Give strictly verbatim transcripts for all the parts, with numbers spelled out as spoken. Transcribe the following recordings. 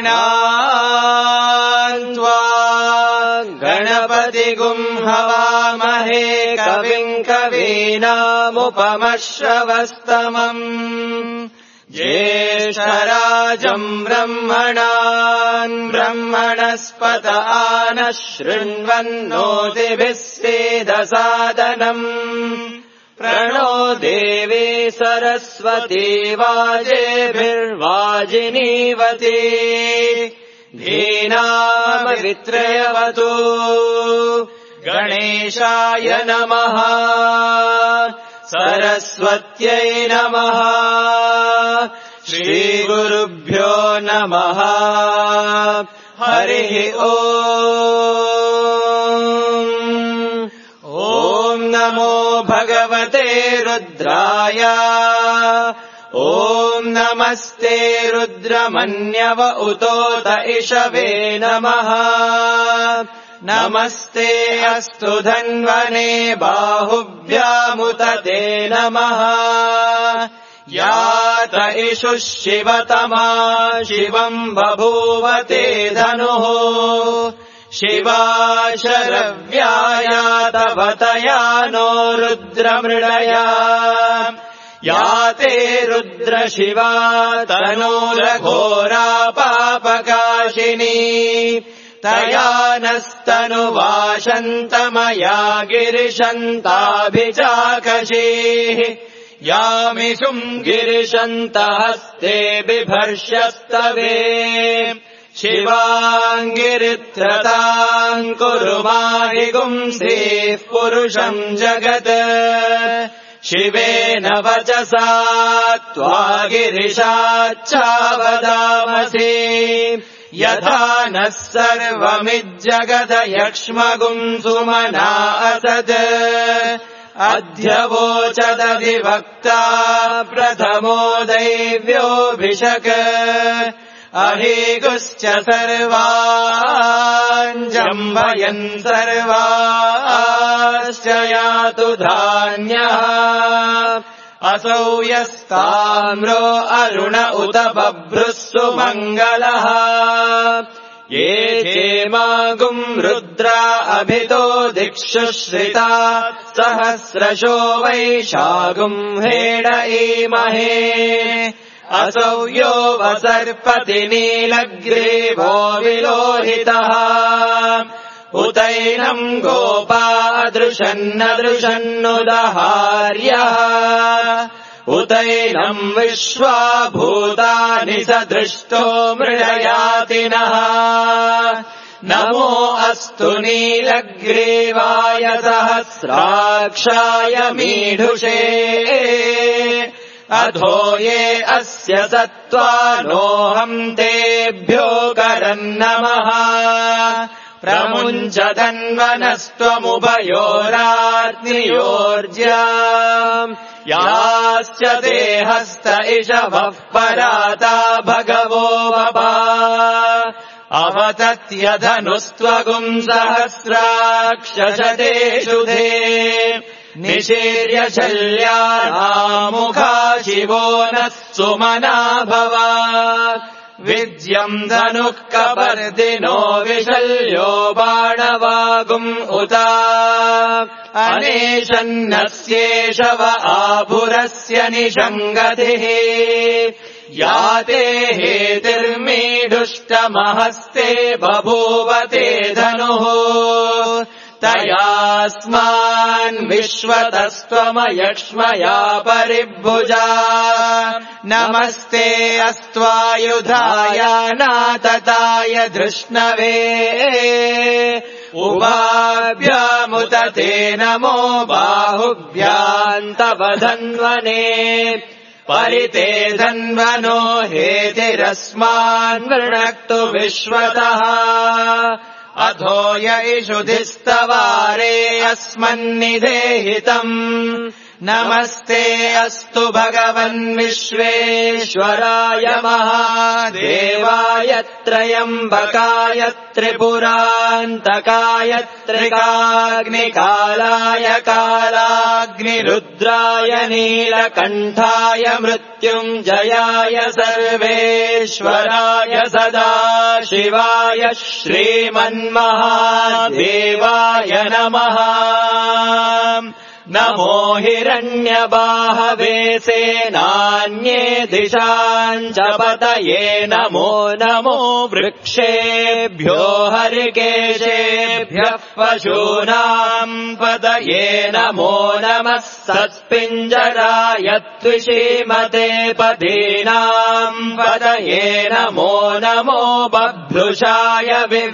त्वा गणपतिगुं हवामहे कविम् कवीनामुपमश्रवस्तमम् ज्येष्ठराजम् ब्रह्मणान् ब्रह्मणस्पत आनः शृण्वन्नोतिभिः सेदसादनम् प्रणो देवी सरस्वती वाजेभिर्वाजिनीवती धीनामवित्रयवतु गणेशाय नमः सरस्वत्यै नमः श्रीगुरुभ्यो नमः हरिः ओम् ॐ नमो भगवते रुद्राय ॐ नमस्ते रुद्रमन्यव उतोत इषवे नमः नमस्ते अस्तु धन्वने बाहुभ्यामुत ते नमः यात इषुः शिवतमा शिवम् बभूव ते धनुः शिवा शरव्यायातवतया नो रुद्रमृडया या ते रुद्रशिवा तनूरघोरा पापकाशिनी तया नस्तनुवाशन्तमया गिरिशन्ताभिचाकशीः यामिषुम् गिरिशन्तहस्ते बिभर्ष्यस्तवे शिवाङ्गिरित्रताम् कुरु माहिगुंसीः पुरुषम् जगत् शिवेन वचसा त्वा गिरिशाच्चावदामसि यथा नः सर्वमिज्जगदयक्ष्मगुम् सुमना असत् अध्यवोचदधिवक्ता प्रथमो दैव्योऽभिषक् अहीगुश्च सर्वान् जम्भयन् सर्वाश्च यातु धान्यः असौ यस्ताम्रो अरुण उत बभ्रुः सुमङ्गलः ये क्षेमागुम् रुद्रा अभितो दिक्षु श्रिता सहस्रशो वैशागुम् हेड ईमहे असौ यो वसर्पति नीलग्रीवो विलोहितः उतैनम् गोपादृशन्नदृशन्नुदहार्यः उतैनम् विश्वाभूतानि सदृष्टो मृडयातिनः नमो अस्तु नीलग्रीवाय सहस्राक्षाय मीढुषे अधो ये अस्य सत्त्वानोऽहम् तेभ्यो करन्नमः प्रमुञ्च धन्वनस्त्वमुभयोराग्नियोर्ज्या याश्च ते हस्त इषवः पराता भगवो वपा अवतत्यधनुस्त्वगुम् सहस्राक्षशतेषु धे निशीर्य शल्यानामुखा शिवो नः सुमना भवा विद्यम् धनुः कपर्दिनो विशल्यो बाणवागुम् उता अनेशन्नस्येषव आभुरस्य निषङ्गतिः याते हेतिर्मीढुष्टमहस्ते बभूवते धनुः तयास्मान् विश्वतस्त्वमयक्ष्मया परिभुजा नमस्ते अस्त्वायुधाय नातताय धृष्णवे उभाभ्यामुत ते नमो बाहुभ्याम् तव धन्वने परिते धन्वनो हेतिरस्मान् वृणक्तु विश्वतः अधो य इषुधिस्तवारे अस्मन्निधेहितम् नमस्ते अस्तु भगवन् विश्वेश्वराय महादेवाय त्र्यम्बकाय त्रिपुरान्तकाय त्रिकाग्निकालाय कालाग्निरुद्राय नीलकण्ठाय मृत्युञ्जयाय सर्वेश्वराय सदाशिवाय श्रीमन्महादेवाय नमः। नमो हिरण्यबाहवे सेनान्ये दिशाञ्च पतये नमो नमो वृक्षेभ्यो हरिकेशेभ्यः पशूनाम् पतये नमो नमः सत्पिञ्जराय त्विषीमते पदीनाम् पतये नमो नमो बभ्रुषाय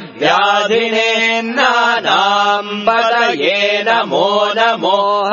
विव्याधिनेन्नानाम् पतये नमो नमो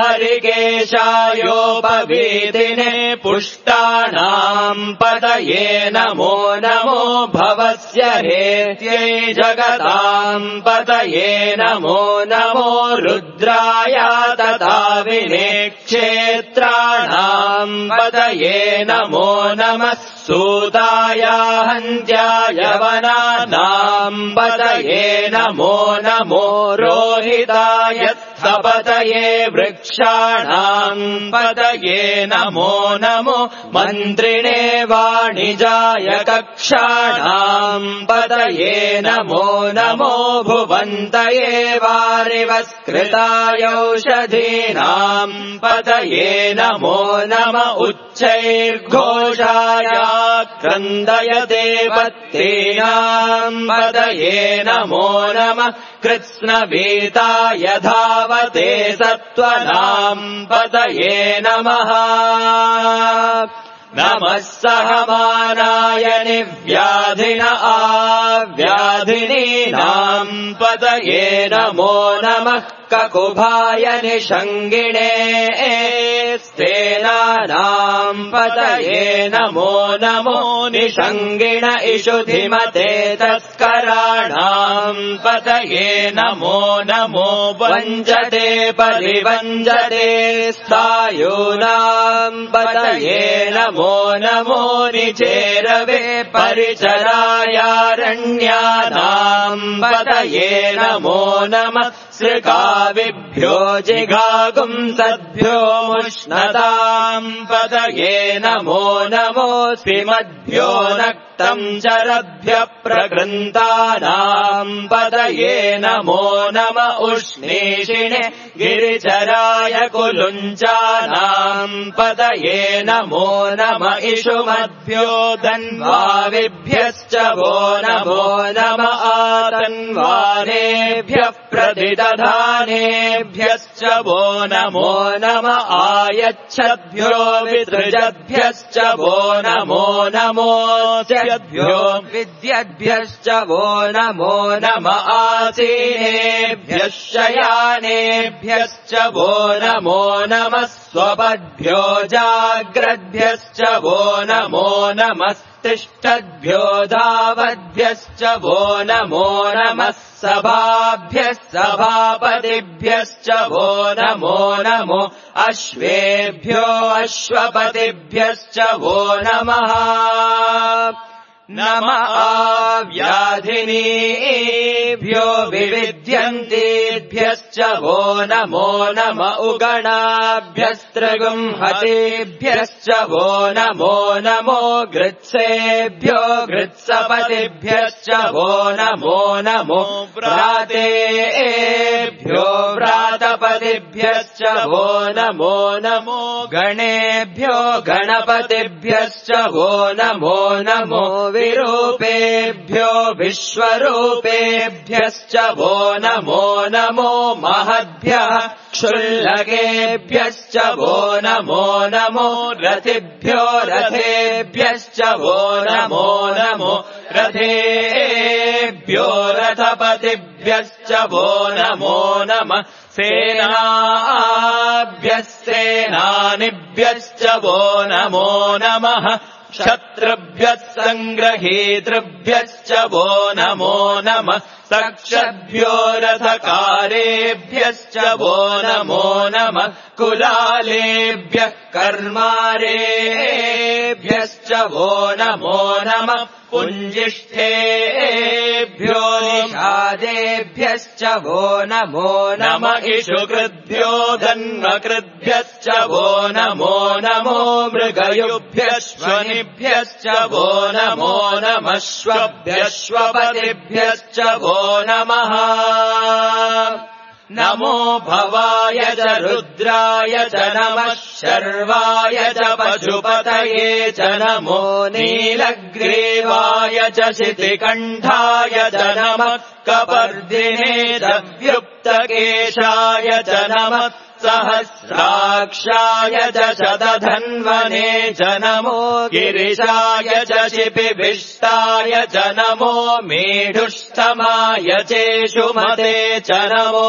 हरिकेशायोपवीतिने पुष्टानाम् पतये नमो नमो भवस्य हेत्यै जगताम् पतये नमो नमो रुद्राय तथा विने क्षेत्राणाम् पतये नमो नमः सूताय हन्त्याय वनानाम् पतये नमो नमो रोहिताय पतये वृक्षाणाम् पतये नमो नमो मन्त्रिणे वाणिजाय कक्षाणाम् पतये नमो नमो भुवन्तये वारिवस्कृताय औषधीनाम् पतये नमो नम उच्चैर्घोषाय क्रन्दयते पत्नीनाम् पतये नमो नमः कृत्स्नवीताय धावते सत्त्वनाम् पतये नमः। नमः सहमानाय निव्याधिन आव्याधिनीनाम् पतये नमो नमः ककुभाय निषङ्गिणे स्तेनानाम् पतये नमो नमो निषङ्गिण इषुधिमते तस्कराणाम् पतये नमो नमो वञ्जते परिवञ्जते स्थायूनाम् पतये नमो नमो निचेरवे परिचरायारण्यानाम् पतये नमो नमः सृकाविभ्यो जिघागुंसद्भ्यो मुष्णताम् पतये नमो नमो स्विमद्भ्यो नक्तम् चरभ्यः प्रगृन्तानाम् पतये नमो नम उष्णीषिणे गिरिचराय कुलुञ्चानाम् पतये नमो नम इषुमद्भ्यो धन्वाविभ्यश्च वो नमो नम आतन्वानेभ्यः प्रतिदधानेभ्यश्च वो नमो नम आयच्छद्भ्यो विसृजद्भ्यश्च वो नमो नमोऽस्यद्भ्यो विद्यद्भ्यश्च वो नमो नम आसीनेभ्यः शयानेभ्यश्च वो नमो नमः स्वपद्भ्यो जाग्रद्भ्यश्च वो नमो नमस्तिष्ठद्भ्यो धावद्भ्यश्च वो नमो नमः सभाभ्यः सभापतिभ्यश्च वो नमो नमो अश्वेभ्यो अश्वपतिभ्यश्च वो नमः। नम आव्याधिनीभ्यो विविध्यन्तेभ्यश्च वो नमो नम उगणाभ्यस्त्रिगुंहतेभ्यश्च वो नमो नमो गृत्सेभ्यो गृत्सपतिभ्यश्च वो नमो नमो व्रातेभ्यो व्रातपतिभ्यश्च वो नमो नमो गणेभ्यो गणपतिभ्यश्च वो नमो नमो विरूपेभ्यो विश्वरूपेभ्यश्च वो नमो नमो महद्भ्यः क्षुल्लकेभ्यश्च वो नमो नमो रथिभ्यो रथेभ्यश्च वो नमो नमो रथेभ्यो रथपतिभ्यश्च वो नमो नमः सेनाभ्यः सेनानिभ्यश्च वो नमो नमः शत्रुभ्यः सङ्ग्रहेतृभ्यश्च वो नमो नमः सक्षद्भ्यो रथकारेभ्यश्च वो नमो नमः कुलालेभ्यः कर्मारेभ्यश्च वो नमो नमः पुञ्जिष्ठेभ्यो निषादेभ्यश्च वो नमो नमः इषुकृद्भ्यो धन्वकृद्भ्यश्च वो नमो नमो मृगयुभ्यश्वनिभ्यश्च वो नमो नमः श्वभ्यश्वपतिभ्यश्च वो नमः नमो भवाय च रुद्राय च नमः शर्वाय च पशुपतये च नमो नीलग्रीवाय च शितिकण्ठाय च नमः कपर्दिने च व्युक्तकेशाय च नमः सहस्राक्षाय च शतधन्वने च नमो गिरिशाय च शिपिभिष्टाय च नमो मेढुष्टमाय चेषुमते च नमो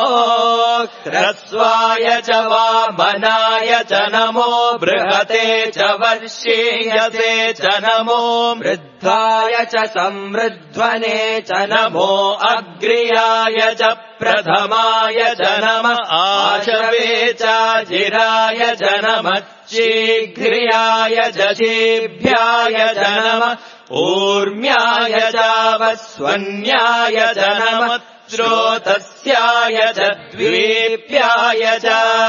ह्रस्वाय च वामनाय च नमो बृहते च वर्षीयसे च नमो मृद्धाय च समृध्वने च नमो अग्र्याय च प्रथमाय च नमः आशवे चाजिराय च नमः शीघ्र्याय च शीभ्याय च नमः ऊर्म्याय चावस्वन्याय च नमः श्रोतस्याय च द्वीप्याय च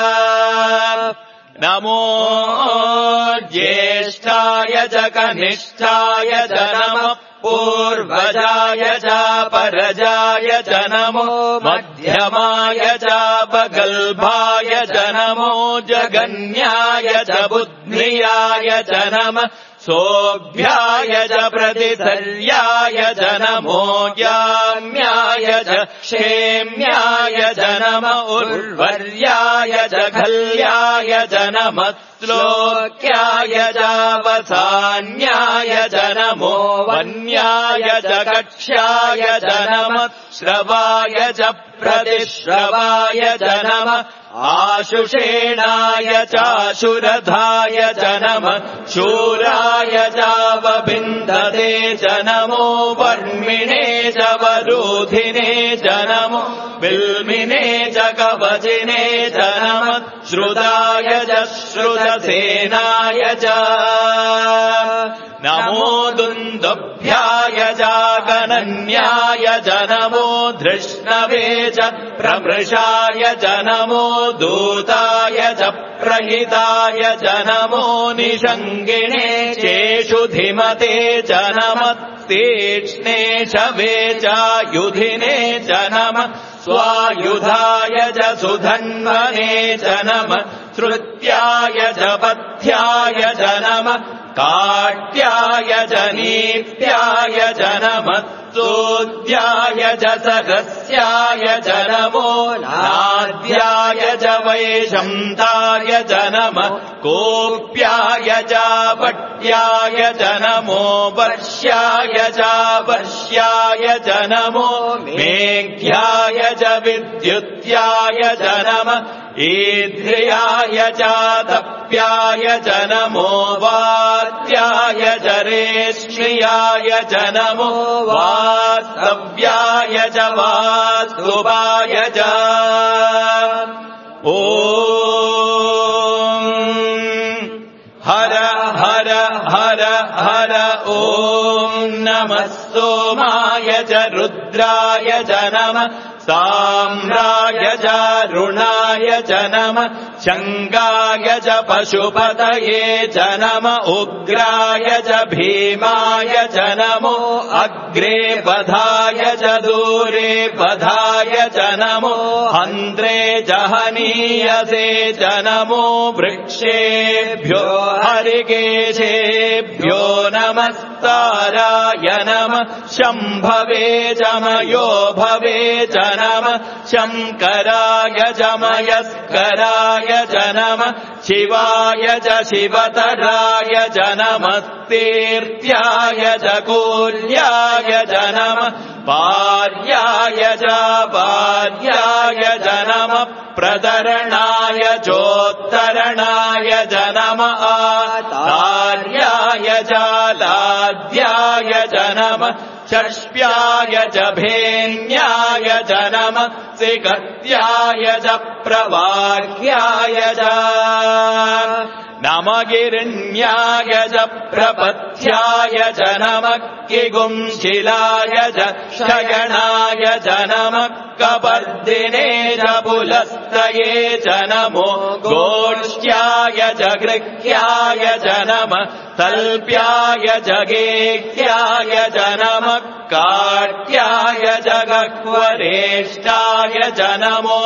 नमो ज्येष्ठाय च कनिष्ठाय च नमः पूर्वजाय च परजाय च नमो मध्यमाय च पगल्भाय च नमो जगन्याय च बुद्ध्याय च नमः सोऽभ्याय च प्रतिसर्याय च नमो याम्याय च क्षेम्याय च नमः उर्वर्याय च खल्याय च नमः श्लोक्याय च वसान्याय च नमो वन्याय च कक्ष्याय च नमः श्रवाय च प्रतिश्रवाय च नमः आशुषेणाय चाशुरधाय च नमः शूराय चावबिन्दते च नमो वर्मिणे च वरूधिने च नमो बिल्मिने च कवचिने च नमः श्रुताय च श्रुतसेनाय च नमो दुन्दुभ्याय च गणन्याय च नमो धृष्णवे च प्रमृषाय च नमो दूताय च प्रहिताय च नमो निषङ्गिणे चेषु धिमते च नमः तीक्ष्णे शवे च युधिने च नमः स्वायुधाय च सुधन्वने च नमः श्रुत्याय च पथ्याय च नमः काट्याय च नीत्याय च नमः सोद्याय च सहस्याय च नमो नाद्याय च वैशन्ताय च नमः कोप्याय च पट्याय च नमो वर्ष्याय च वर्ष्याय च नमो मेघ्याय च विद्युत्याय च नमः ईध्र्याय च तप्याय च नमो वात्याय च रेश्म्याय च नमो वास्तव्याय च वास्तुवाय च ॐ हर हर हर हर ॐ नमः सोमाय च रुद्राय च नमः साम्राय च रुणाय च नमः शङ्गाय च पशुपतये च नमः उग्राय च भीमाय च नमो अग्रे पधाय च दूरे पधाय च नमो हन्त्रे च हनीयसे च नमो वृक्षेभ्यो हरिकेशेभ्यो नमस्ताराय नमः शम्भवे च मयो भवे च नमः शङ्कराय च मयस्कराय च नमः शिवाय च शिवतराय च नमः तीर्थ्याय च कूल्याय च नमः पार्याय च पार्याय च नमः प्रतरणाय चोत्तरणाय च नमः आतार्याय च षष्प्याय च भेन्याय च नमः सिकत्याय च प्रवाह्याय च नमः गिरिण्याय च प्रपथ्याय च नमः किगुंशिलाय च शयनाय च नमः कपर्दिने च पुलस्तये च नमो गोष्ठ्याय च गृह्याय च नमः तल्प्याय च गेह्याय च नमः काट्याय च गह्वरेष्ठाय च नमो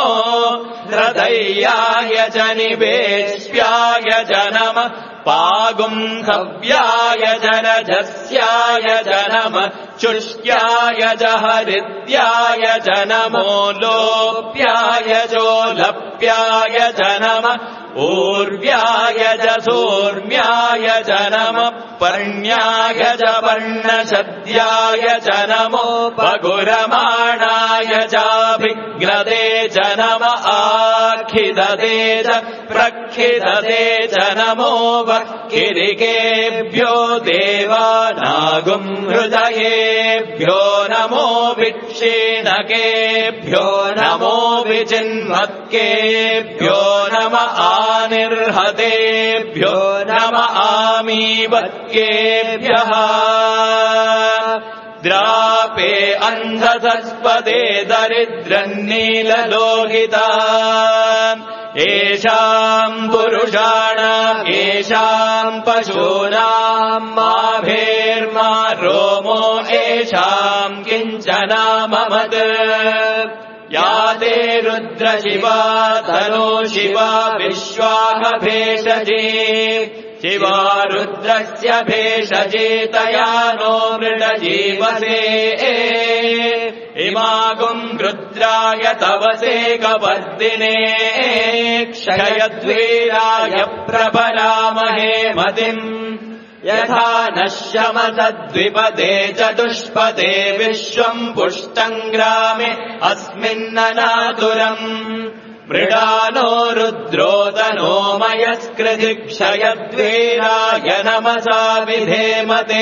हृदयाय च निवेश्याय च नमः पागुंहव्याय च रजस्याय च नमः चुष्ट्याय च हरिद्याय च नमो लोप्याय चोलप्याय च नमः ऊर्व्याय च सूर्म्याय च नमः पर्ण्याय च पर्णशद्याय च नमो पगुरमाणाय चाभिघ्नते च नमः आखिदते च प्रखिदते च नमो वक्किरिकेभ्यो देवानागुं हृदयेभ्यो नमो विक्षीणकेभ्यो नमो विचिन्वत्केभ्यो नमः आनिर्हतेभ्यो नमः आमीवत्केभ्यः द्रापे अन्धसस्पदे दरिद्रन्नीललोहिता येषाम् पुरुषाणाम् येषाम् पशूनाम् माभेर्मा रोमो येषाम् किञ्चनाममत् या ते रुद्रशिवा तनो शिवा विश्वाहभेषजे शिवा रुद्रस्य भेषजेतया नो मृडजीवसे इमागुम् रुद्राय तवसे कपर्दिने क्षयद्वीराय प्रभरामहे मतिम् यथा नश्यमसद्विपदे चतुष्पदे विश्वम् पुष्टम् ग्रामे अस्मिन्ननातुरम् मृडानो रुद्रोदनो मयस्कृति क्षयद्वीराय नमसा विधेमते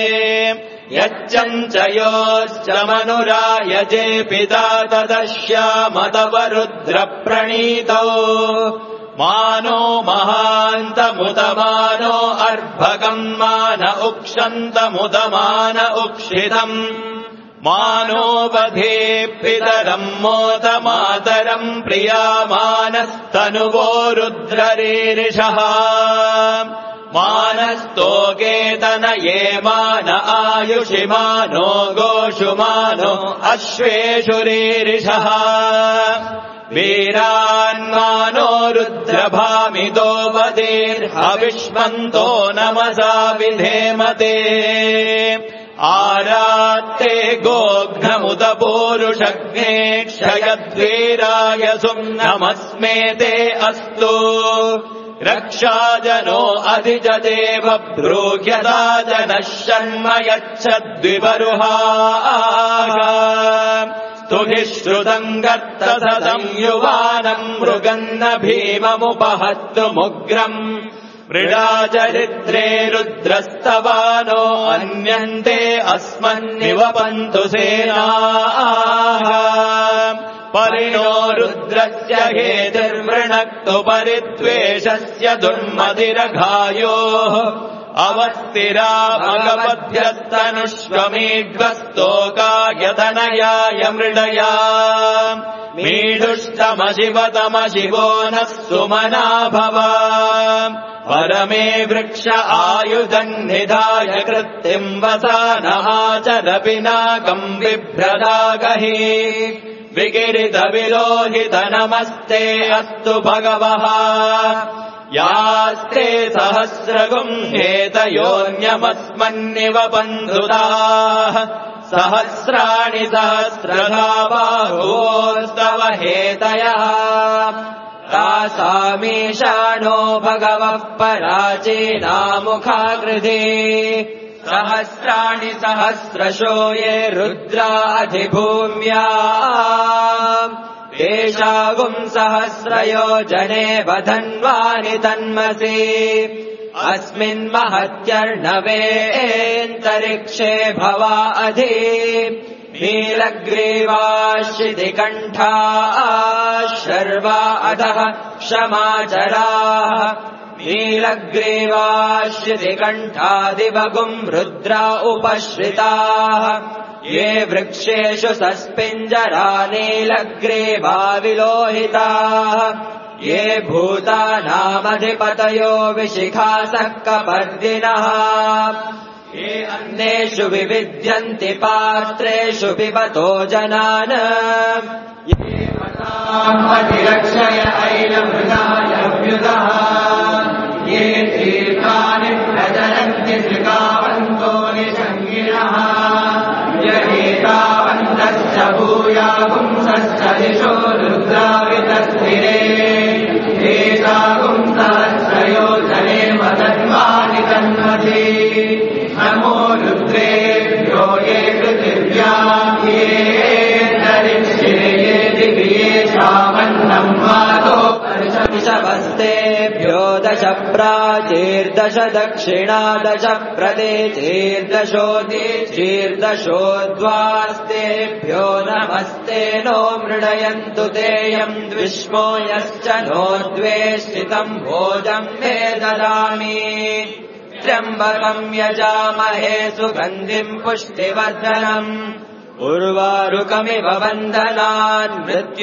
यच्चञ्चयोश्च मनुरायजे पिता तदश्याम तव रुद्रप्रणीतौ मानो महान्तमुदमानो अर्भकम् मान उक्षन्तमुदमान उक्षितम् मानो वधे पितरम् मोदमातरम् प्रियामानस्तनुवो रुद्ररीरिषः मानस्तोकेतनये मान आयुषि मानो गोषु मानो अश्वेषु रीरिषः वीरान्मानो रुद्रभामितो वदेर्हविष्मन्तो नमसा विधेमते आरात्ते गोघ्नमुदपूरुषग्ने क्षयद्वीराय सुम्नमस्मेते अस्तु रक्षाजनो अधिजदेव ब्रूह्यता जनः शर्म यच्छद्विपरुहाः स्तुभिः श्रुतम् गर्तसदम् युवानम् मृगन्न भीममुपहर्तुमुग्रम् मृडाचरित्रे रुद्रस्तवानो अन्यन्ते अस्मन्निवपन्तु सेनाः परिणो रुद्रस्य हेतिर्वृणक्तु परिद्वेषस्य दुर्मतिरघायोः अवस्थिरा भगवद्भ्यस्तनुष्वमीड्वस्तोकायतनयाय मृडया मीढुष्टमशिवतमशिवो नः सुमना भव परमे वृक्ष आयुधम् निधाय कृत्तिम् वसानहाचर पिनाकम् बिभ्रदागहि विगिरितविलोहित नमस्ते अस्तु भगवः यास्ते सहस्रगुम् हेतयोऽन्यमस्मन्निवपन्धुताः सहस्राणि सहस्रधा बाहोस्तव हेतयः तासामीशानो भगवः पराचीनामुखाकृते सहस्राणि सहस्रशो ये रुद्राधिभूम्या तेषागुम् सहस्रयो जने वधन्वानि तन्मसि अस्मिन्महत्यर्णवेऽन्तरिक्षे भवा अधि नीलग्रीवाश्चितिकण्ठाः शर्वा अधः क्षमाचराः नीलग्रीवाश्चितिकण्ठादिवगुम् रुद्रा उपश्रिताः ये वृक्षेषु सस्पिञ्जरा नीलग्रीवा विलोहिताः ये भूतानामधिपतयो विशिखासः कपर्दिनः ये अन्नेषु विविध्यन्ति पात्रेषु पिबतो जनान् ये मतामधिरक्षय ऐलमृगायभ्युदः ये तीर्थानि प्रचलन्ति त्रिकावन्तो निषङ्गिणः यहेतावन्तश्च भूया पुंसश्च दिशो रुद्रावितस्थिरे एषा पुंसहस्रयो जने मदन्वानि तन्मधि नमो रुद्रेभ्यो ये पृथिव्याम् ये दरिक्षे ये दिव्ये शामन्नम् मातो पर्षवस्तेभ्यो दश प्राचीर्दश दक्षिणा दश प्रदेशेर्दशोदीचीर्दशोद्वास्तेभ्यो नमस्ते नो मृडयन्तु तेयम् द्विष्मो यश्च नो द्वेष्टितम् भोजम् मे ददामि त्र्यम्बकम् यजामहे सुगन्धिम् पुष्टिवर्धनम् उर्वारुकमिव बन्धनान्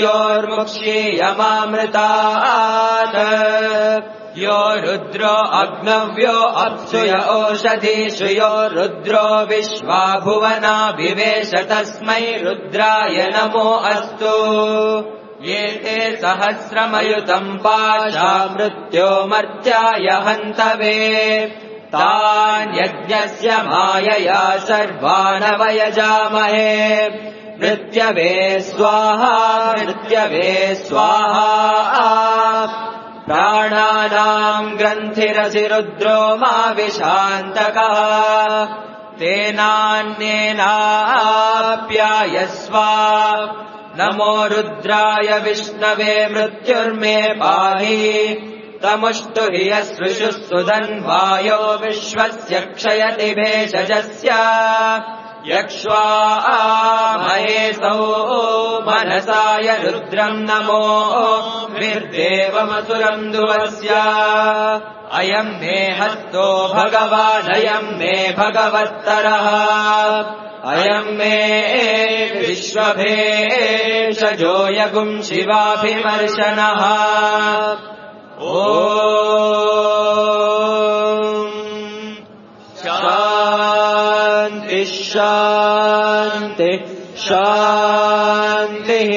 मृत्योर्मुक्षीयमामृतात् यो रुद्रो अग्नव्यो अप्सुय ओषधीषु यो रुद्रो विश्वा भुवना विवेश तस्मै रुद्राय नमो अस्तु ये ते सहस्रमयुतम् पाशा मृत्योमर्त्याय हन्तवे तान् यज्ञस्य मायया सर्वानवयजामहे मृत्यवे स्वाहा मृत्यवे स्वाहा प्राणानाम् ग्रन्थिरसि रुद्रो मा विशान्तकः तेनान्येनाप्यायस्व नमो रुद्राय विष्णवे मृत्युर्मे पाहि तमुष्टु हि यस्रुषुः सुदन्वायो विश्वस्य क्षयति भेषजस्य यक्ष्वा महेशौ मनसाय रुद्रम् नमो विर्देवमसुरम् दुवस्य अयम् मे हस्तो भगवानयम् मे भगवत्तरः अयम् मे विश्वभेषजो यगुम् शिवाभिमर्शनः ॐ शान्ति शान्ति शान्तिः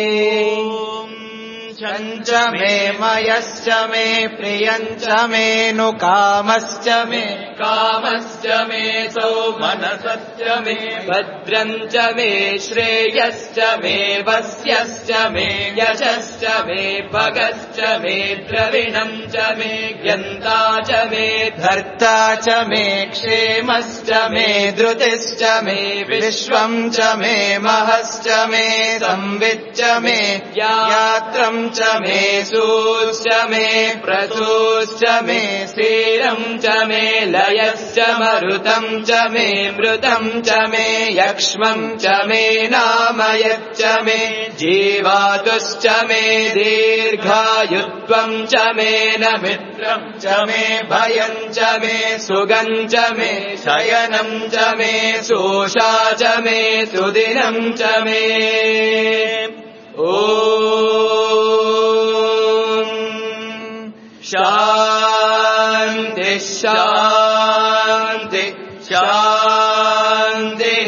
च मे मयश्च मे प्रियञ्च मे नु कामश्च मे कामश्च मे सौमनसश्च मे भद्रञ्च मे श्रेयश्च मे वस्यश्च मे यशश्च मे भगश्च मे द्रविणम् च मे ज्ञन्ता च मे धर्ता च मे क्षेमश्च मे धृतिश्च मे विश्वम् च मे महश्च मे संविच्च मे यात्रम् च मे सूश्च मे प्रसूश्च मे स्थिरम् च मे लयश्च मरुतम् च मे मृतम् च मे यक्ष्मम् च मे नामयच्च मे जीवातुश्च मे दीर्घायुत्वम् च मे नमित्रम् च मे भयम् च मे सुगम् च मे शयनम् च मे सोषा च मे सुदिनम् च मे ॐ शान्ति शान्ति शान्तिः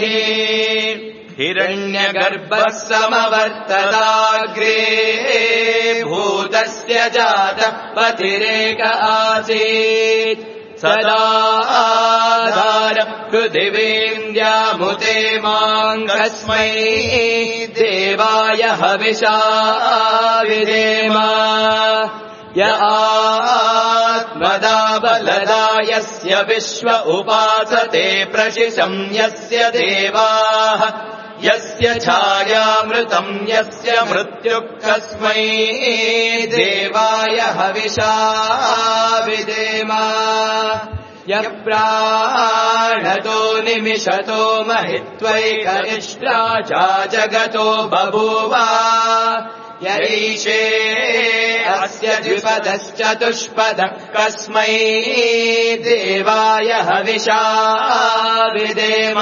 हिरण्यगर्भः समवर्तताग्रे भूतस्य जातः पतिरेक आसीत् सदा आधार पृथिवीन्द्यामुते माङ्गस्मै देवाय हविषा विधेम य आत्मदा बलदा यस्य विश्व उपासते प्रशिशं यस्य देवाः यस्य छायामृतम् यस्य मृत्युः कस्मै देवाय हविषा विदेम यः प्राणतो निमिषतो महित्वैकनिष्ठा चा जगतो बभूव यैषे अस्य द्विपदश्चतुष्पदः कस्मै देवाय हविषा विदेम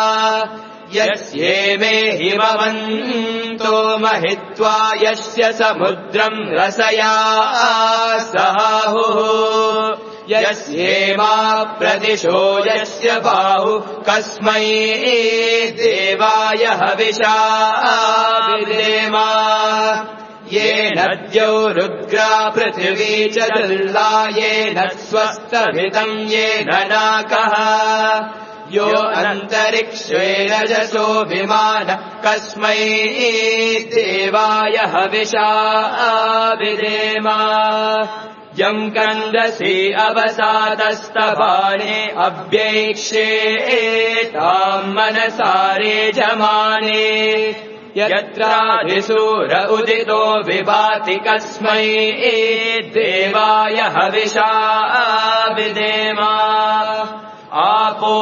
यस्येमे हिमवन्तो महित्वा यस्य समुद्रम् रसया सहाहुः यस्येमा प्रदिशो यस्य बाहु कस्मै देवाय हविषा विदेम येन द्यौ रुद्रा पृथिवी च दुर्ला येन स्वस्तभितम् येन नाकः यो अन्तरिक्षे रजसो विमान कस्मै देवाय हविषा विदेम यम् कन्दसि अवसादस्तबाणे अव्यैक्षे ताम् मनसारे जमाने यत्राधिसूर उदितो विभाति कस्मै देवाय हविषा विदेम आपो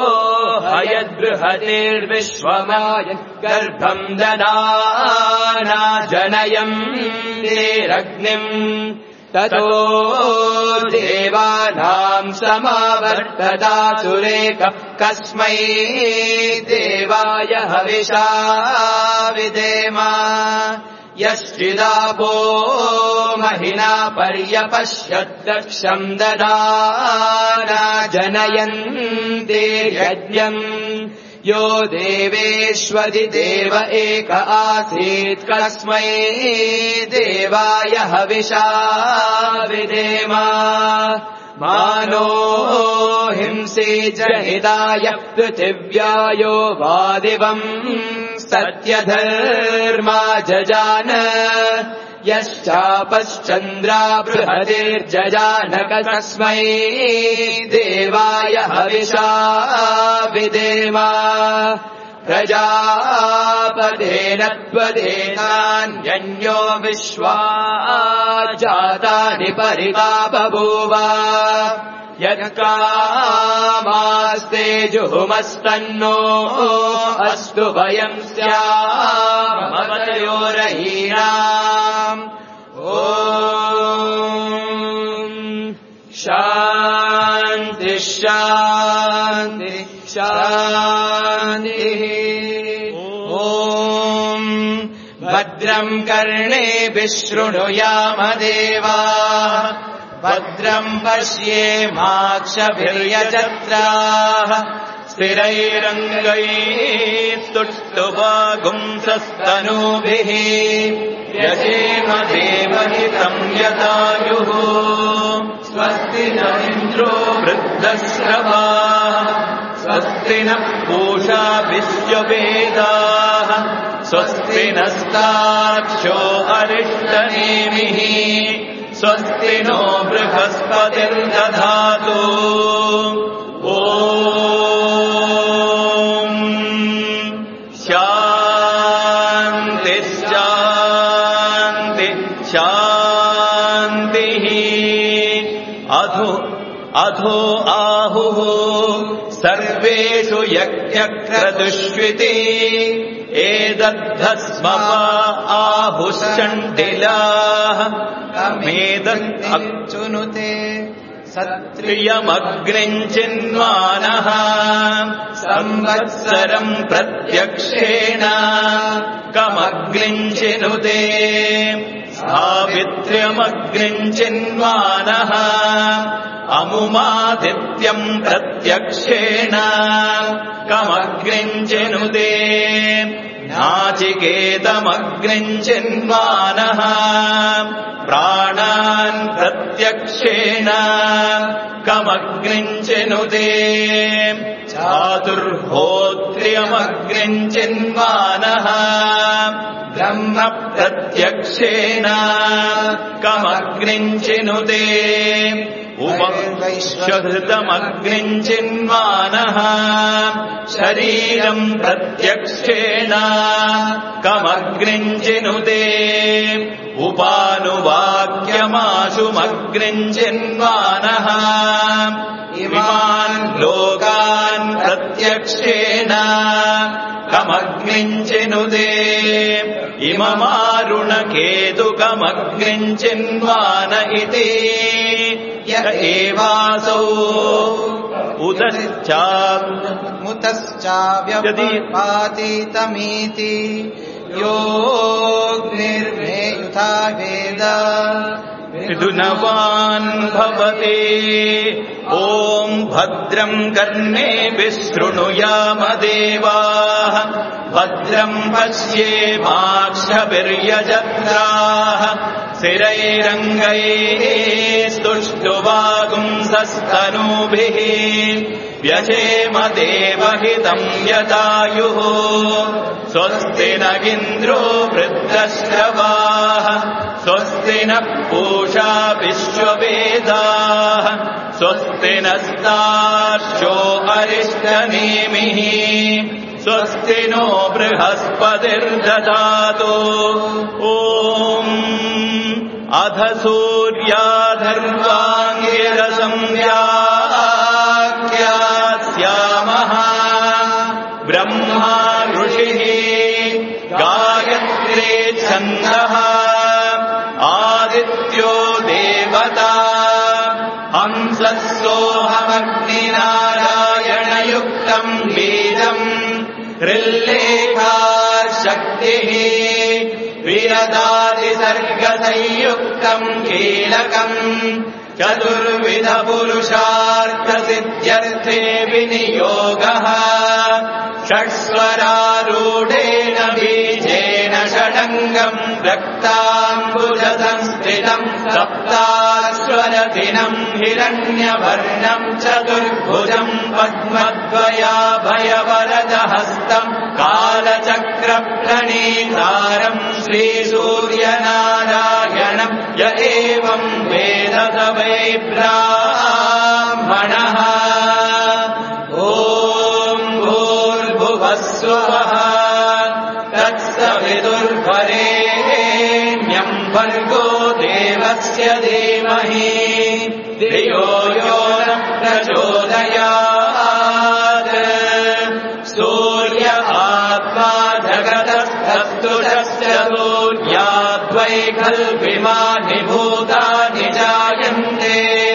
हयद्बृहतिर्विश्वमाय गर्भम् ददाना जनयम् तेरग्निम् ततो देवानाम् समावर्तता सुरेख कस्मै देवाय हविषा विदेम यश्चिदापो महिना पर्यपश्यद्दक्षम् ददाना जनयन्ते यज्ञम् यो देवेष्वधिदेव एक आसीत् कस्मै देवाय हविषा विदेम मानो हिंसे जहिताय पृथिव्यायो वादिवम् सत्यधर्मा जजान यश्चापश्चन्द्रा बृहतिर्जजान कस्मै देवाय हविषा विदेम प्रजापतेन त्वदेनान्यन्यो विश्वा जातानि परिता बभूव यत्कामास्ते जुहुमस्तन्नो अस्तु वयम् स्यामवतयोरहीनाम् ॐ शान्ति शान्ति शान्तिः ॐ भद्रम् कर्णेभिः शृणुयाम देवाः भद्रम् पश्येमाक्षभिर्यजत्राः स्थिरैरङ्गैः स्तुष्टुवागुंसस्तनूभिः यजेम देवहितम् यदायुः स्वस्ति न इन्द्रो वृद्धश्रवाः स्वस्ति नः पूषा विश्ववेदाः स्वस्ति नस्तार्क्ष्यो अरिष्टनेमिः स्वस्ति नो बृहस्पतिर्दधातु ॐ शान्ति शान्ति शान्तिः अधो अधो आहुः सर्वेषु यज्ञक्रतुष्विति एतद्धस्म आहुश्चण्डिलाः मेदच्चुनुते सत्रियमग्निम् चिन्वानः संवत्सरम् प्रत्यक्षेण कमग्निम् चिनुते सावित्र्यमग्निम् चिन्वानः अमुमादित्यम् प्रत्यक्षेण कमग्निम् चिनुते नाचिकेतमग्निम् चिन्वानः प्राणान् प्रत्यक्षेण कमग्निम् चिनुते चातुर्होत्र्यमग्निञ्चिन्वानः ब्रह्म प्रत्यक्षेण कमग्निञ्चिनुते उपविश्वहृतमग्निञ्चिन्वानः शरीरम् प्रत्यक्षेण कमग्निञ्चिनुते उपानुवाक्यमाशुमग्निञ्चिन्वानः इमान् लोकान् प्रत्यक्षेण कमग्निञ्चिनुते इममारुणकेतुकमग्निञ्चिन्वान इति य एवासौ उतश्चाव्यमुतश्चाव्यपातीतमीति योऽग्निर्मेयुधा वेद विदुनवान् भवति। ॐ भद्रम् कर्णेभिः शृणुयाम देवाः भद्रम् पश्येमाक्षभिर्यजत्राः स्थिरैरङ्गैः स्तुष्टुवागुंसस्तनूभिः व्यशेम देवहितम् यदायुः स्वस्ति न इन्द्रो वृद्धश्रवाः स्वस्ति नः पूषा विश्ववेदाः स्वस्ति नस्तार्क्ष्यो अरिष्टनेमिः स्वस्ति नो बृहस्पतिर्दधातु। ॐ अध सूर्याधर्वाङ्गिरसंव्याख्यास्यामः ब्रह्मा ऋषिः गायत्रे छन्दः आदित्यो देवता हंसः सोऽहमग्निनारायणयुक्तम् बीजम् हृल्लेखा शक्तिः विरदादिसर्गसंयुक्तम् कीलकम् चतुर्विधपुरुषार्थसिद्ध्यर्थे विनियोगः षट्स्वरारूढेन बीजेन षडङ्गम् रक्ताम्बुजसंस्थितम् सप्तास्वरदिनम् हिरण्यवर्णम् चतुर्भुजम् पद्मद्वयाभयवरदहस्तम् कालचक्रप्रणीतारम् श्रीसूर्यनारायणम् य एवम् वेद स वै ब्राह्मणः। स्वः तत्सवितुर्वरेण्यम् भर्गो देवस्य धीमहि धियो यो न प्रचोदयात् सूर्य आत्मा जगतस्तस्तुषस्य सूर्याद्वै खल्विमानि भूतानि जायन्ते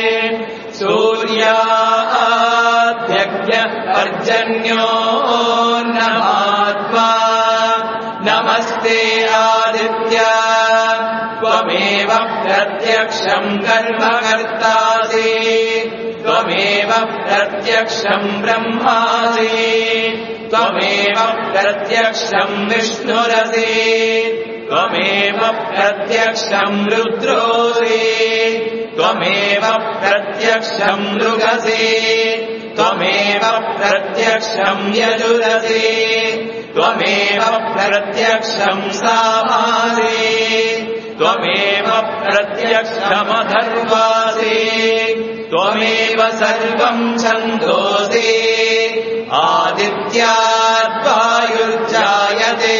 सूर्याद्यज्ञ पर्जन्यो नमात्मा नमस्ते आदित्य त्वमेव प्रत्यक्षम् कर्म कर्तासि त्वमेव प्रत्यक्षम् ब्रह्मासि त्वमेव प्रत्यक्षम् विष्णुरसि त्वमेव प्रत्यक्षम् रुद्रोसि त्वमेव प्रत्यक्षम् मृगसि त्वमेव प्रत्यक्षम् यजुरसि त्वमेव प्रत्यक्षम् सामासि त्वमेव प्रत्यक्षमथर्वासि त्वमेव सर्वम् छन्दोसि आदित्याद् वायुर्जायते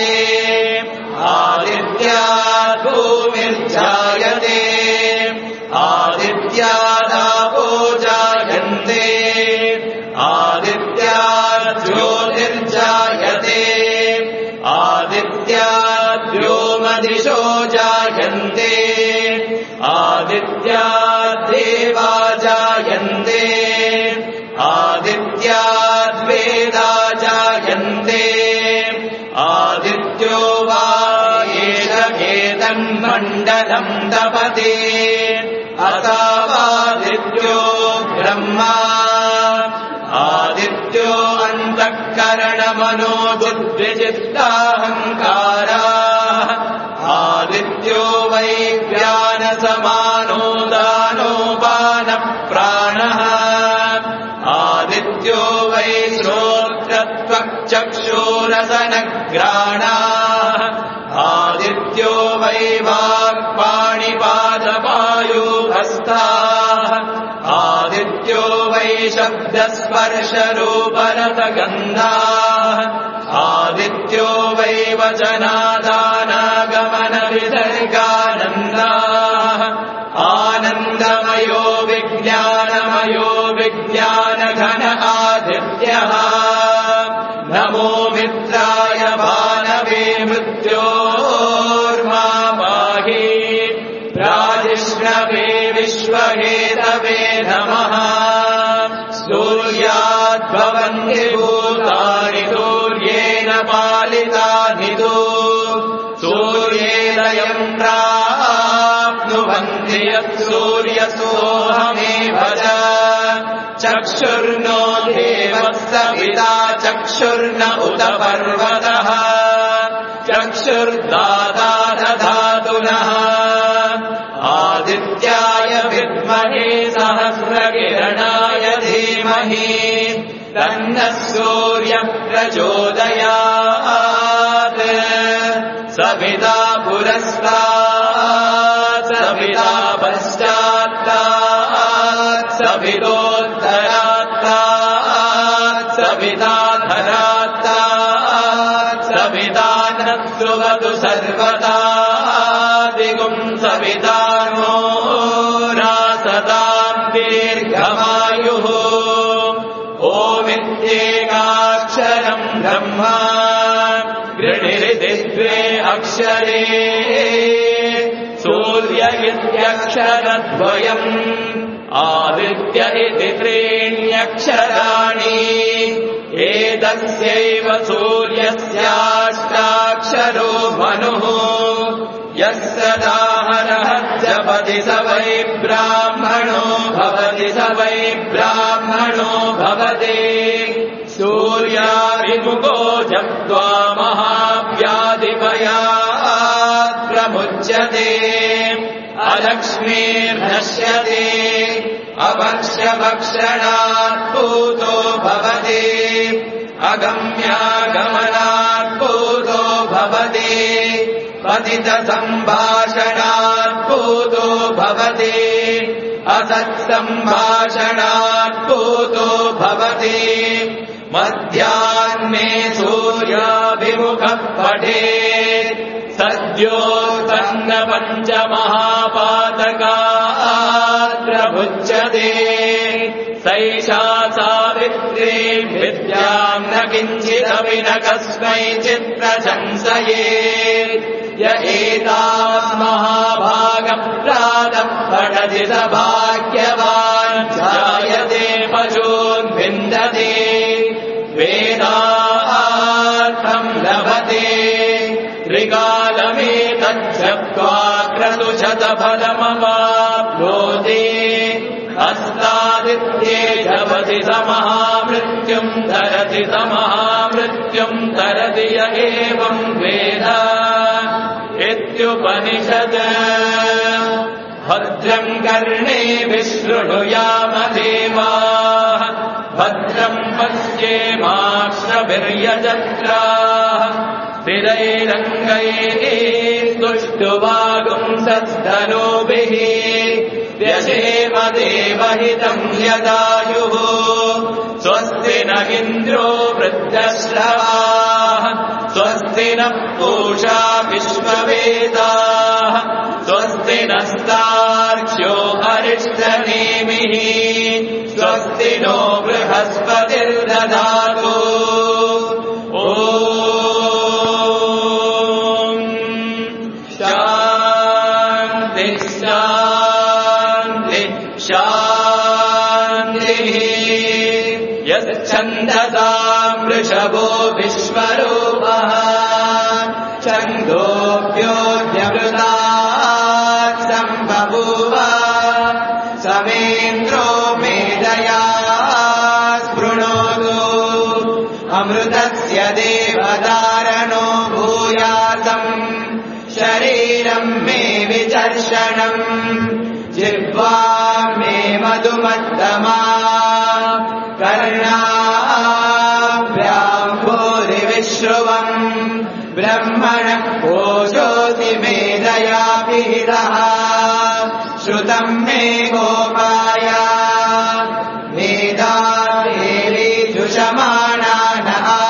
आदित्याद् भूमिर्जायते आदित्यादापो जायन्ते आदित्याद् ज्योतिर्जायते आदित्याद् व्योमदिशो जायन्ते आदित्याद् देवा जायन्ते आदित्याद् वेदा जायन्ते आदित्यो वा एष एतन्मण्डलम् तपते असावादित्यो ब्रह्मा आदित्यो अन्तःकरणमनो बुद्धिचित्ताहङ्काराः आदित्यो वै ज्ञानसमानो दानो बाणः प्राणः आदित्यो वै रसनग्राणाः आदित्यो वै वाक्पाणिपादपायूहस्ताः आदित्यो वै शब्दस्पर्शरूपरसगन्धाः आदित्यो वै वचनादानागमनविसर्गानन्दाः आनन्दमयो विज्ञानमयो विज्ञानघन आदित्यः नमो मित्राय भानवे मृत्योर्मा पाहि प्राजिष्णवे विश्वहेतवे नमः सूर्याद्भवन्ति भूतानि सूर्येण पालितानि तु सूर्येदयम् प्राप्नुवन्ति यत्सूर्यसोऽहमेव च चक्षुर्नो देवः सविता चक्षुर्न उत पर्वतः चक्षुर्दाता दधातु नः आदित्याय विद्महे सहस्रकिरणाय धीमहि तन्नः सूर्यः प्रचोदयात् सविता पुरस्तात् सविता पश्चात्तात् सवितोत्तरात्तात् सविता धरात्तात् सविता नः सुवतु सर्वदा दिगुं सविता नो रासताम् दीर्घमायुः ओमित्येकाक्षरम् ब्रह्मा गृणिरिति द्वे अक्षरे सूर्य इत्यक्षरद्वयम् आदित्य इति त्रीण्यक्षराणि एतस्यैव सूर्यस्याष्टाक्षरो मनुः यः सदाहरः जपति स वै ब्राह्मणो भवति स वै ब्राह्मणो भवति सूर्याभिमुखो जप्त्वा महाव्याधिभयात् प्रमुच्यते अलक्ष्मीर्नश्यते अभक्ष्यभक्षणात् पूतो भवति अगम्यागमनात् पूतो भवति पतितसम्भाषणात् पूतो भवति असत्सम्भाषणात् पूतो भवति मध्याह्ने सूर्याभिमुखः पठेत् सद्योत्पन्न पञ्चमहापातकात् प्रमुच्यते सैषा सावित्री विद्याम् न किञ्चिदपि न कस्मैचित् प्रशंसयेत् य एताम् महाभागम् प्रातः पठति स भाग्यवान् जायते पशून् विन्दते वेदार्थम् लभते त्रिकालमेतज्जप्त्वा क्रतुशतफलमवाप्नोति हस्तादित्ये जपति स महामृत्युम् तरति स महामृत्युम् तरति य एवम् वेद इत्युपनिषत् भद्रम् कर्णेभिः शृणुयाम देवाः भद्रम् पश्येमाश्रभिर्यजत्राः स्थिरैरङ्गैः स्तुष्टुवागुंसस्तनूभिः व्यशेम देवहितम् यदायुः स्वस्ति न इन्द्रो वृद्धश्रवाः स्वस्ति नः पूषा विश्ववेदाः स्वस्ति नस्तार्क्ष्यो अरिष्टनेमिः स्वस्ति नो बृहस्पतिर्दधातु ॐ शान्ति शान्ति शान्तिः यच्छन्दसाम् वृषभो विश्वरूपः छन्दोऽप्योऽध्यमृतात् सम्बभूव समेन्द्रो मेधया स्पृणोतु अमृतस्य देवदारणो भूयासम् शरीरम् मे विचर्षणम् जिह्वा मे मधुमत्तमा कर्णाभ्याम् भूरिविश्रुवा त्वया पिहितः श्रुतम् मे गोपाय वेदात्रेलीजुषमाणा न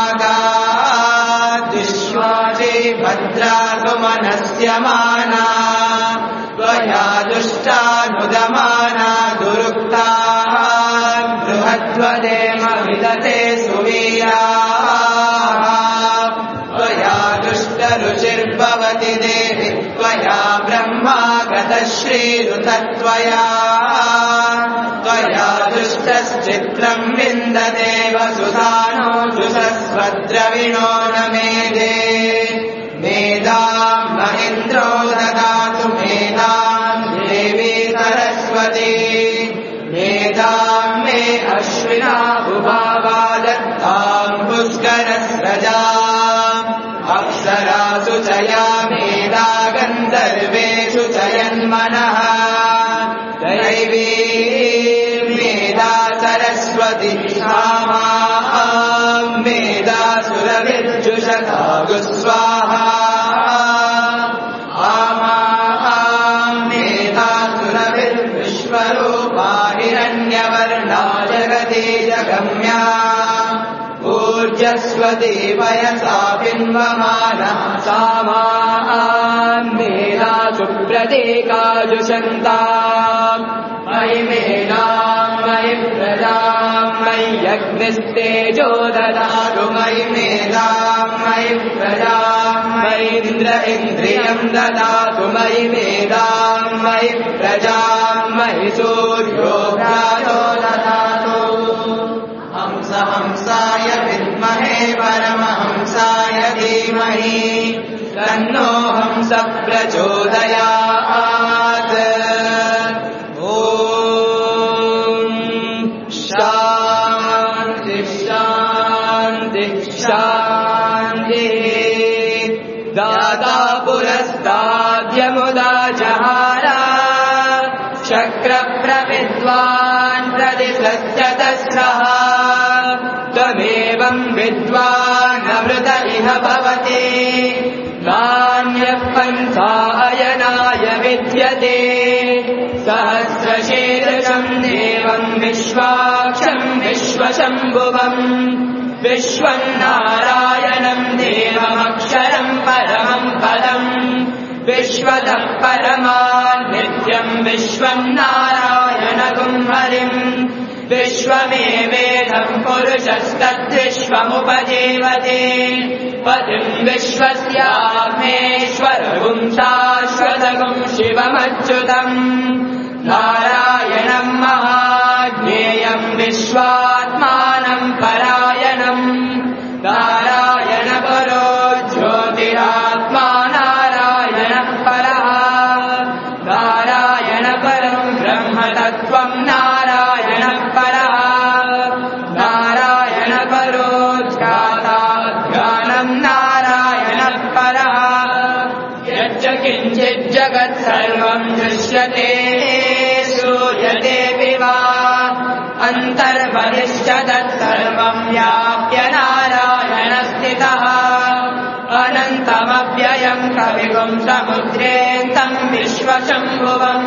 आगात् विश्वाजे भद्रासु मनस्यमाना त्वया दुष्टानुदमाना दुरुक्ताः बृहद्वदेम विदते सुवीराः त्वया दुष्टरुचिर्भवति देहि त्वया ब्रह्मा गतश्रीरुतत्वया त्वया दुष्टश्चित्रम् विन्दते वसुधानो जुषस्वद्रविणो न मेधे मेधाम् महेन्द्रो ददातु मेधाम् देवी सरस्वती मेधाम् मे अश्विना उभावा दत्ताम् पुष्करस्रजाम् अप्सरासु च या मेधा गन्धर्वेषु च यन्मनः दैवी मेधा सरस्वती सामाम् मेधा सुरभिर्जुषता गुस्वाहा आमाम् मेधा सुरभिर्विश्वरूपा हिरण्यवर्णा जगती जगम्या ऊर्जस्वती पयसा बिन्वमानः सामाम् मेधा सुप्रतीकाजुषन्ताम् मयि मेधाम् मयि प्रजाम् मयि यज्ञस्तेजो ददातु मयि मेधाम् मयि प्रजाम् मयीन्द्र इन्द्रियम् ददातु मयि मेधाम् मयि प्रजाम् मयि सूर्यो भ्राजो ददातु हंस हंसाय विद्महे परमहंसाय धीमहि तन्नो हंस प्रचोदयात् शान्ति शान्ति शान्ति दाता पुरस्ताद्यमुदा जहारा शक्रप्रविद्वान् प्रतिसत्यतस्रः त्वमेवम् विद्वान् अमृत इह भवति नान्यः पन्था अयनाय विद्यते सहस्रशीर्षम् देवम् विश्वाक्षम् विश्वशम्भुवम् विश्वम् नारायणम् देवमक्षरम् परमम् पदम् विश्वतः परमान् नित्यम् विश्वम् नारायणगुम् हरिम् विश्वमेवेदम् पुरुषस्तद्विश्वमुपजीवते पतिम् विश्वस्यामेश्वरगुम् शाश्वतगुम् शिवमच्युतम् नारायणम् महाज्ञेयम् विश्वात्मानम् परायणम् नारायण परो ज्योतिरात्मा नारायणः परः नारायण परम् ब्रह्मतत्त्वम् नारायणः परः नारायण परो ध्याता ध्यानम् नारायणः परः यच्च किञ्चित् जगत् सर्वम् दृश्यते श्रूयतेऽपि वा अन्तर्बहिश्च तत्सर्वम् व्याप्य नारायणस्थितः अनन्तमव्ययम् कविगुम् समुद्रेऽन्तम् विश्वशम्भुवम्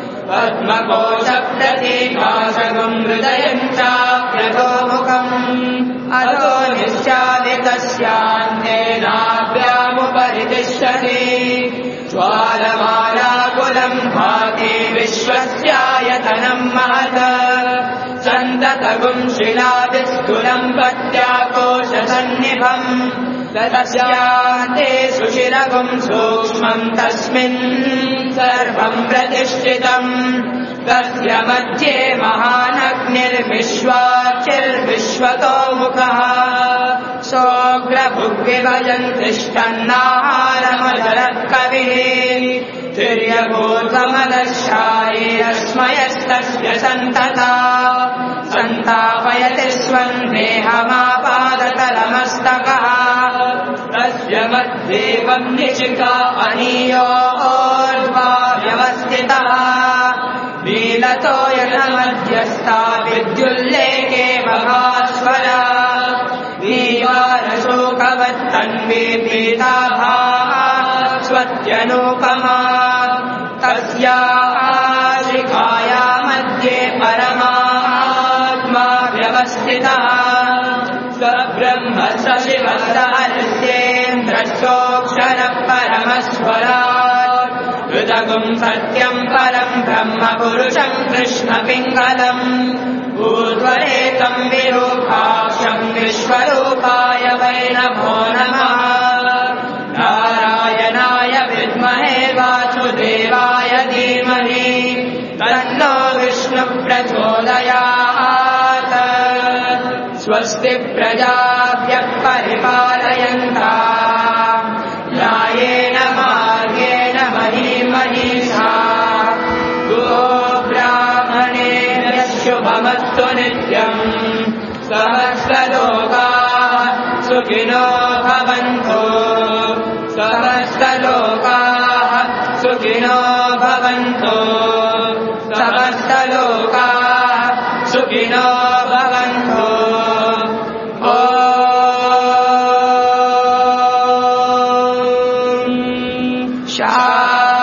पद्मकोशप्रतीकाशगुम् हृदयम् चाप्यधोमुखम् अधो निश्चादितस्यान्ते नाभ्यामुपरि तिष्ठति ज्वालमालाकुलम् भाति विश्वस्यायतनम् महत् सन्ततगुम् शिलादिस्थूलम् पत्याकोशसन्निभम् तस्यान्ते सुशिरगुम् सूक्ष्मम् तस्मिन् सर्वम् प्रतिष्ठितम् तस्य मध्ये महानग्निर्विश्वाचिर्विश्वतो मुखः सोऽग्रभुग्विभजन् तिष्ठन्नाहारमजरत्कविः तिर्यभूतमदशायैरस्मयस्तस्य सन्तता सन्तापयति स्वम् देहमापादतलमस्तकः तस्य मध्येवम् निशिका अनीयोर्ध्वा व्यवस्थितः नीलतो यनमध्यस्था विद्युल्लेखे महास्वरा दीवारशोकवत्तन्वी पीताभा स्वत्यनो निरुपमा तस्याः शिखाया मध्ये परमात्मा व्यवस्थितः स ब्रह्म स शिवः स हरिन्द्रश्चोक्षरः परमस्वराट् हृदगुं सत्यं परं ब्रह्म पुरुषं कृष्णपिङ्गलम् ऊर्ध्वरेतं विरूपाक्षं विश्वरूपाय वै नमो नमः नारायणाय विद्महे वासुदेवाय धीमहि तन्नो विष्णुः प्रचोदयात् स्वस्ति प्रजाभ्यः परिपालयन्ताम् न्यायेन मार्गेण महीं मनीषाः गोब्राह्मणेभ्यः शुभमस्तु नित्यम् समस्तलोकाः सुखिनो भवन्तु समस्तलोकाः सुखिनो भवन्तु समस्तलोकाः सुखिनो भवन्तु ॐ शान्ति